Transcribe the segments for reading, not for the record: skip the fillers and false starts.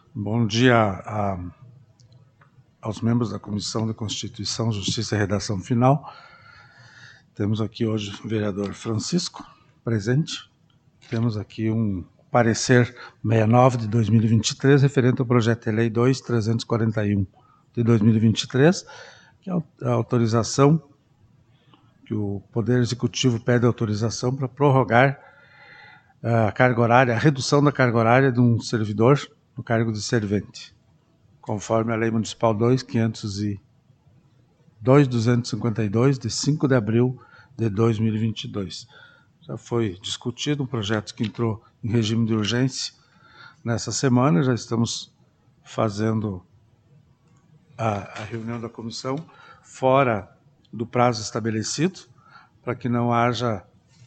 Bom dia aos membros da Comissão de Constituição, Justiça e Redação Final. Temos aqui hoje o vereador Francisco, presente. Temos aqui um parecer 69 de 2023, referente ao projeto de lei 2341 de 2023, que é a autorização, que o Poder Executivo pede autorização para prorrogar a carga horária, a redução da carga horária de um servidor no cargo de servente, conforme a Lei Municipal 252, de 5 de abril de 2022. Já foi discutido um projeto que entrou em regime de urgência nessa semana, já estamos fazendo a reunião da comissão fora do prazo estabelecido, para que não haja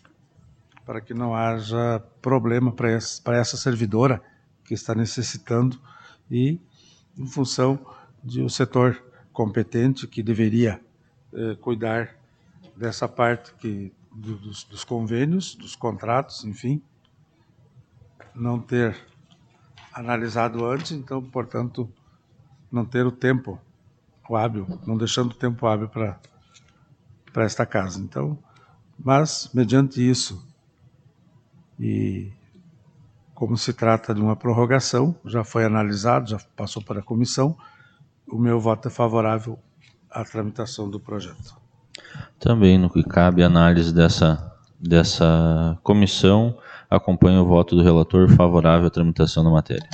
problema para essa servidora que está necessitando, e em função de o setor competente que deveria cuidar dessa parte dos convênios, dos contratos, enfim, não ter analisado antes, então, portanto, não ter o tempo hábil, não deixando o tempo hábil para esta casa. Então, mas, mediante isso, e como se trata de uma prorrogação, já foi analisado, já passou para a comissão, o meu voto é favorável à tramitação do projeto. Também, no que cabe a análise dessa comissão, acompanho o voto do relator favorável à tramitação da matéria.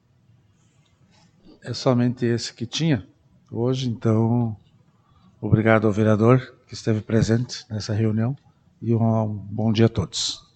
É somente esse que tinha hoje, então, obrigado ao vereador que esteve presente nessa reunião e um bom dia a todos.